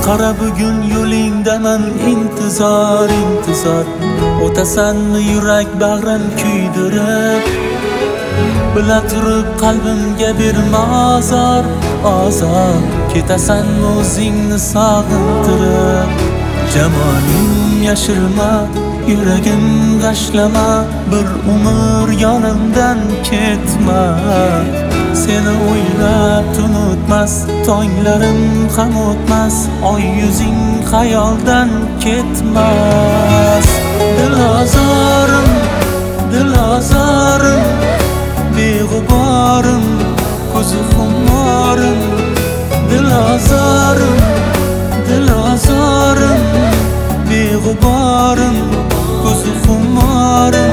Qara bugun yo'lingdaman intizor intizor, o'tasanmi yurak bag'rim kuydirib, bila turib qalbimga berma azor azor, ketasanmi o'zingni sog'intirib. Jamoling yashirma, yuragim g'ashlama, bir umr yonimdan ketma. Seni o'ylab tun o'tmas, tonglarim ham o'tmas, oy yuzing xayoldan ketmas. Dilozorim, dilozorim, beg'uborim, ko'zi xumorim. Dilozorim, dilozorim, beg'uborim, ko'zi xumorim.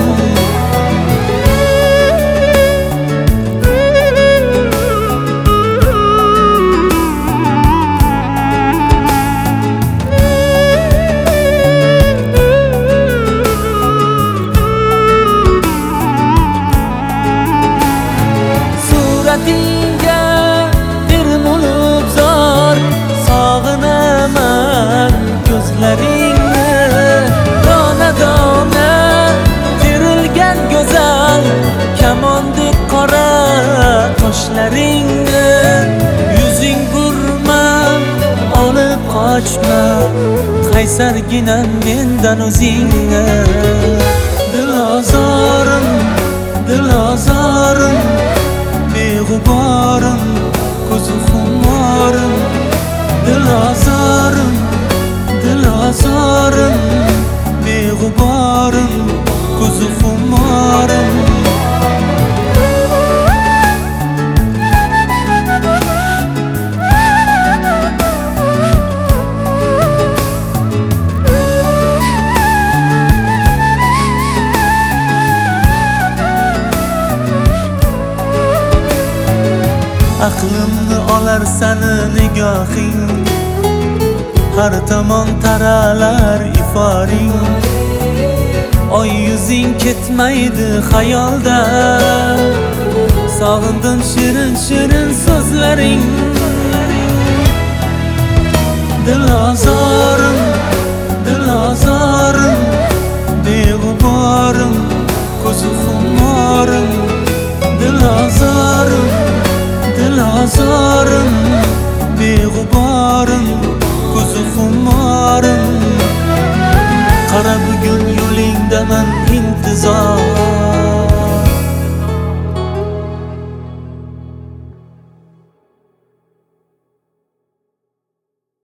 Suratingga termulib zor, sog'inaman ko'zlaringni. Dona-dona terilgan go'zal, kamondek qora qoshlaringni. Yuzing burma, olib qochma, qaysarginam mendan o'zingni. Dilozorim, dilozorim, beg'uborim, ko'zi xumorim. Dilozorim, dilozorim, beg'uborim, ko'zi xumorim. Aqlimni olar sani nigohing, har tomon taralar iforing. Oy yuzing ketmaydi xayolda, sog'indim shirin shirin so'zlaring. Dilozorim, dilozorim, beg'uborim, ko'zi xumorim. Dilozorim, dilozorim, beg'uborim,